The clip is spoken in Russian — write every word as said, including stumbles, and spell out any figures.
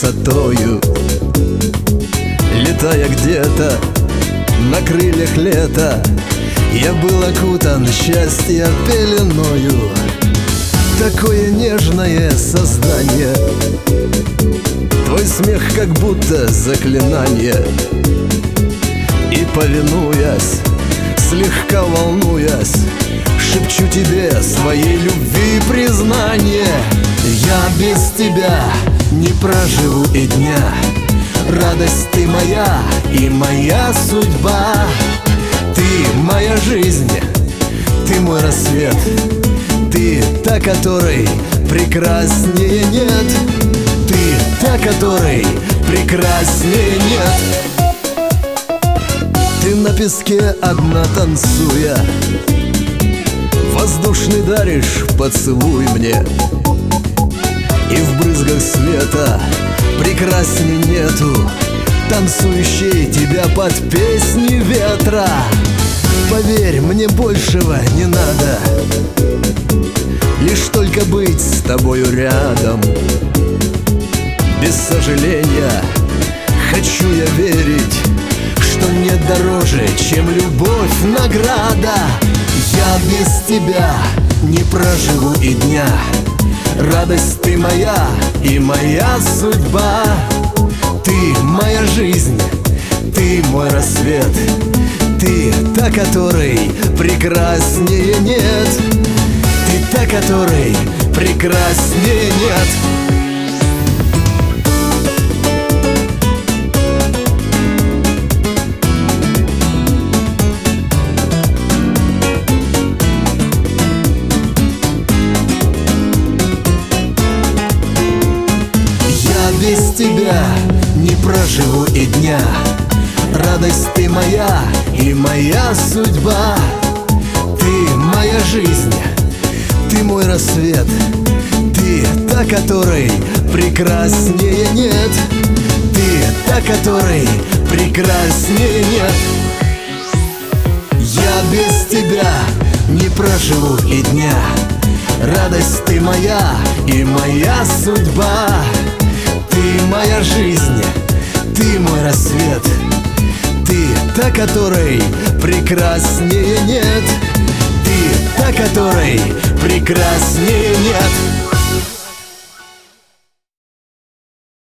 красотою. Летая где-то на крыльях лета, я был окутан счастья пеленою. Такое нежное создание, твой смех как будто заклинание. И повинуясь, слегка волнуясь, шепчу тебе своей любви признание. Я без тебя не проживу и дня. Радость ты моя и моя судьба. Ты моя жизнь, ты мой рассвет. Ты та, которой прекраснее нет. Ты та, которой прекраснее нет. Ты на песке одна танцуя, воздушный даришь поцелуй мне. И в брызгах света прекрасней нету, танцующей тебя под песни ветра. Поверь, мне большего не надо, лишь только быть с тобою рядом. Без сожаления хочу я верить, что нет дороже, чем любовь награда. Я без тебя не проживу и дня. Радость ты моя и моя судьба. Ты моя жизнь, ты мой рассвет. Ты та, которой прекраснее нет. Ты та, которой прекраснее нет. Без тебя не проживу и дня. Радость ты моя и моя судьба. Ты моя жизнь, ты мой рассвет. Ты та, которой прекраснее нет. Ты та, которой прекраснее нет. Я без тебя не проживу и дня. Радость ты моя и моя судьба. Ты моя жизнь, ты мой рассвет. Ты та, которой прекраснее нет. Ты та, которой прекраснее нет.